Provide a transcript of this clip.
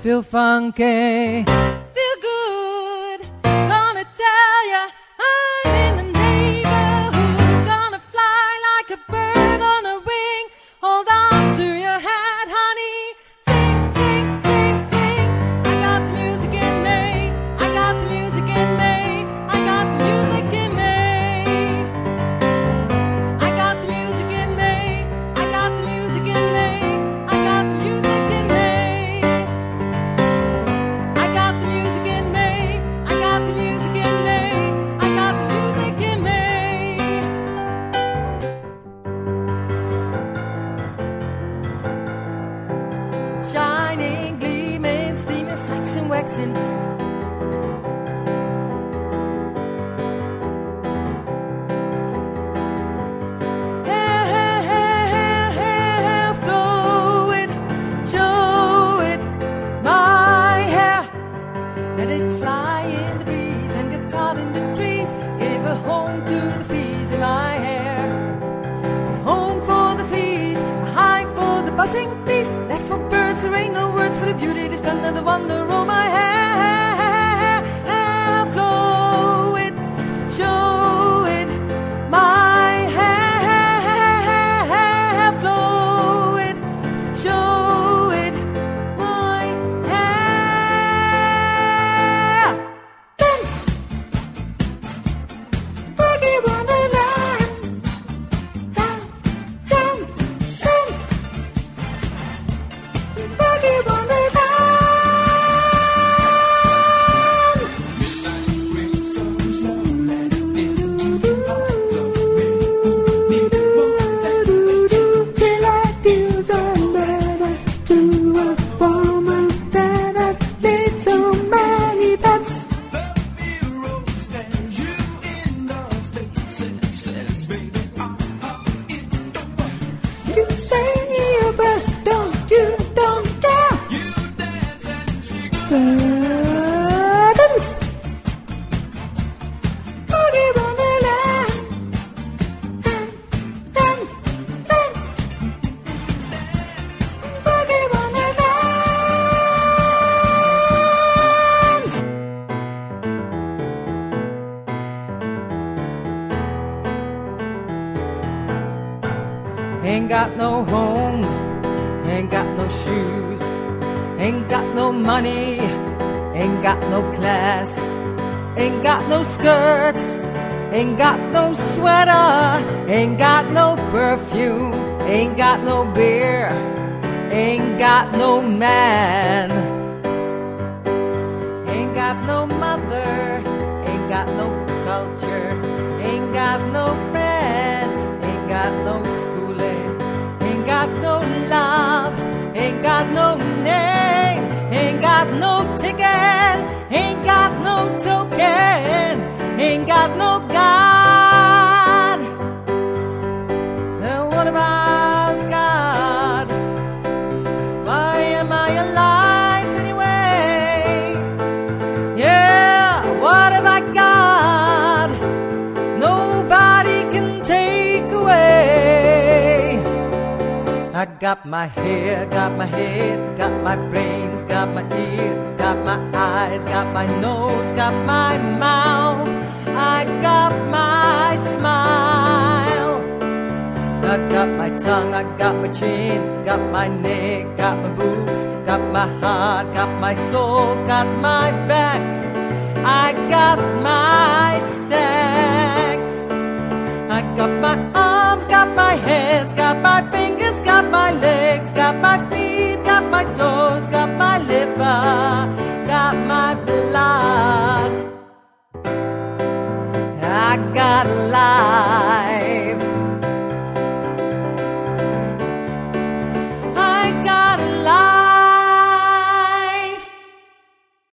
feel funky. Feel good, gonna tell ya, I'm in the neighborhood. Gonna fly like a bird on a wing. Hold on to your hat, honey. Sing, sing, sing, sing. I got the music in me. I got the music in me. I got the music in me. I got the music in me. I got the music in me. I got the music in me. I got the music in me. I got the music in me. I got the music in me. Shining, gleaming, steaming, flexing, waxing. Hair, flowing, show it, my hair. Let it fly in the breeze and get caught in the trees. Gave a home to the fleas in my hair. Home for the fleas, a hive for the buzzing bees. Nest for birds, there ain't no words for the beauty, the splendor, the wonder. Oh, my hair, flow it, show it. My hair, flow it, show it. My hair. Dance, boogie wonderland. Dance, dance, dance, boogie wonderland. Till I feel so better to a woman that I've laid so many bets. You say your best, don't you? Don't care. Dance, boogie wonderland. Dance, dance, dance, boogie wonderland. Ain't got no home, ain't got no shoes, ain't got no money, ain't got no class, ain't got no skirts, ain't got no sweater, ain't got no perfume, ain't got no beer, ain't got no man, ain't got no mother, ain't got no culture, ain't got no friends, ain't got no schooling, ain't got no love, ain't got no name, ain't got no ticket, ain't got no token, ain't got no God. And what about God? Why am I alive anyway? Yeah, what have I got? Nobody can take away. I got my hair, got my head, got my brains, got my ears, got my eyes, got my nose, got my mouth. I got my smile. I got my tongue, I got my chin, got my neck, got my boobs, got my heart, got my soul, got my back. I got my sex. I got my arms, got my hands, got my fingers, got my legs, got my feet, got my toes, got my liver, got my blood. I got life.